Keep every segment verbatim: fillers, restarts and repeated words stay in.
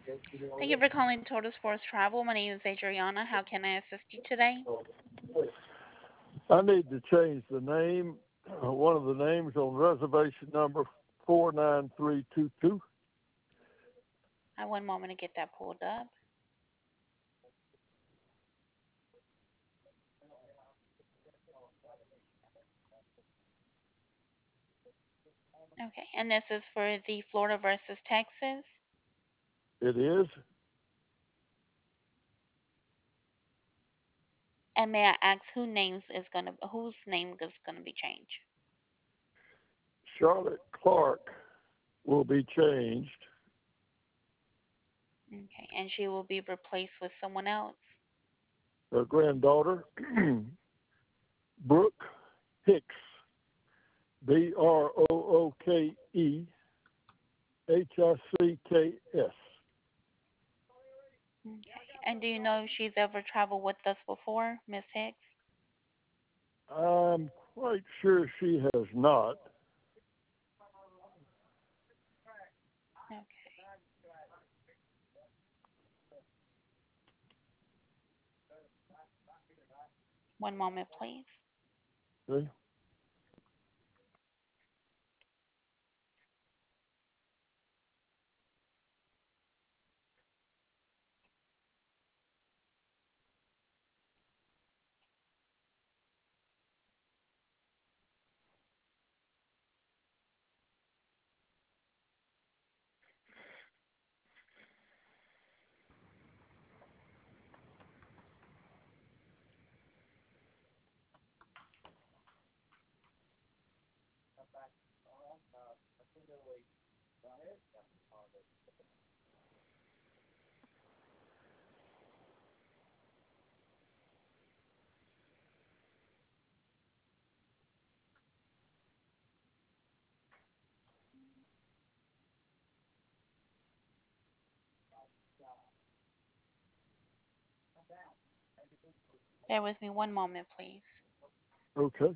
Thank you for calling Total Sports Travel. My name is Adriana. How can I assist you today? I need to change the name, uh, one of the names on reservation number four nine three two two. I one moment to get that pulled up. Okay, and this is for the Florida versus Texas. It is And may I ask who names is gonna whose name is gonna be changed? Charlotte Clark will be changed. Okay, and she will be replaced with someone else. Her granddaughter, Brooke Hicks, B R O O K E H I C K S. Okay, and do you know if she's ever traveled with us before, Miss Hicks? I'm quite sure she has not. Okay, one moment, please. See? Bear with me one moment, please. Okay.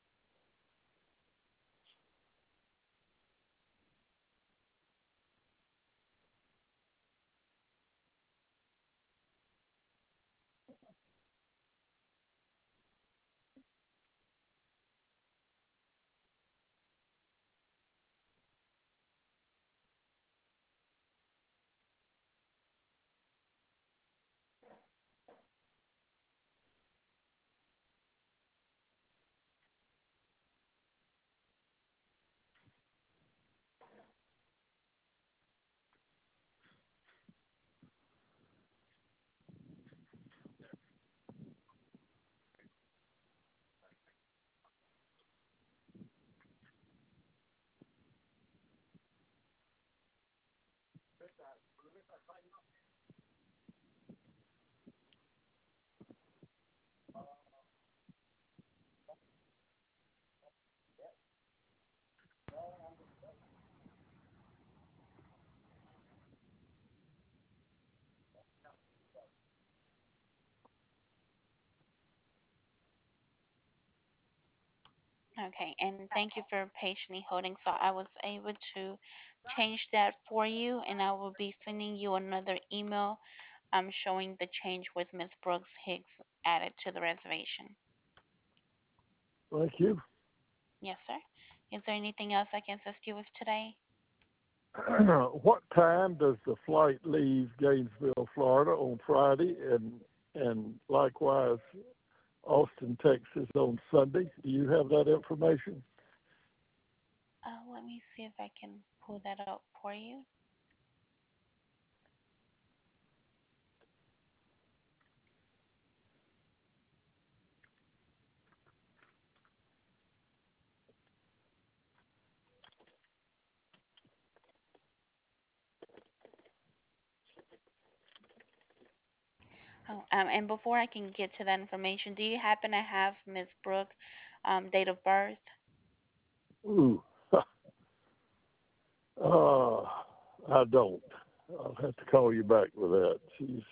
Okay, and thank you for patiently holding. So I was able to change that for you, and I will be sending you another email um, showing the change with Miss Brooks Hicks added to the reservation. Thank you. Yes, sir. Is there anything else I can assist you with today? What time does the flight leave Gainesville, Florida on Friday, and and likewise Austin, Texas on Sunday? Do you have that information? Uh, let me see if I can pull that up for you. Oh, um, and before I can get to that information, do you happen to have Miss Brooks' um, date of birth? Ooh, uh, I don't. I'll have to call you back with that. She's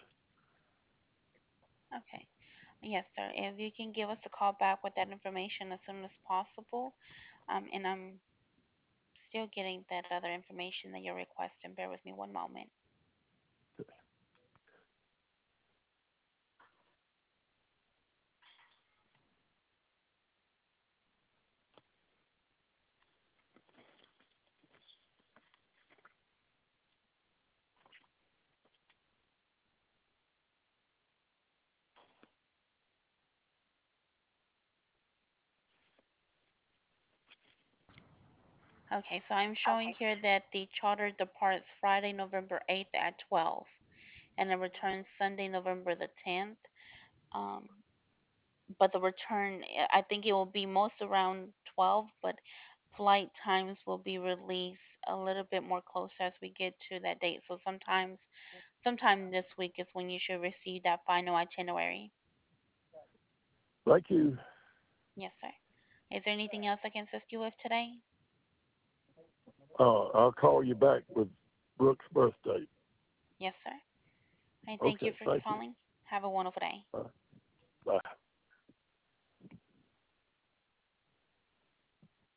Okay. Yes, sir. If you can give us a call back with that information as soon as possible, um, and I'm still getting that other information that you're requesting. Bear with me one moment. Okay, so I'm showing here that the charter departs Friday, November eighth at twelve, and it returns Sunday, November the tenth. Um, but the return, eh, I think it will be most around twelve, but flight times will be released a little bit more closer as we get to that date. So sometimes, sometime this week is when you should receive that final itinerary. Thank you. Yes, sir. Is there anything else I can assist you with today? Uh, I'll call you back with Brooks' birth date. Yes, sir. I thank you Okay, for thank you. calling. Have a wonderful day. Bye.